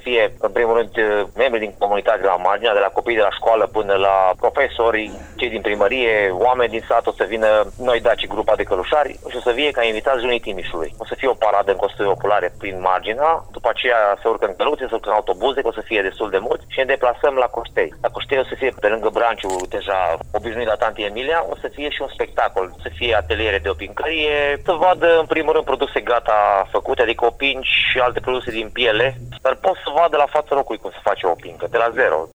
fie, în primul rând, membri din comunitate de la marginea, de la copiii de la școală până la profesori, cei din primărie, oameni din sat, o să vină noi daci, grupa de călușari, și o să fie ca invitați Junii Timișului. O să fie o paradă în costuri oculare prin marginea, după aceea se urcă în căluțe, se urcă în autobuze, că o să fie destul de mulți, și ne deplasăm la Coștei. La Coștei o să fie, pe lângă branciul deja obișnuit la Tanti Emilia, o să fie și un spectacol, o să fie ateliere de opincărie, să vadă în primul rând produse gata făcute, adică opinci și alte produse din piele, dar pot să vadă la fața locului cum se face o opincă, de la zero.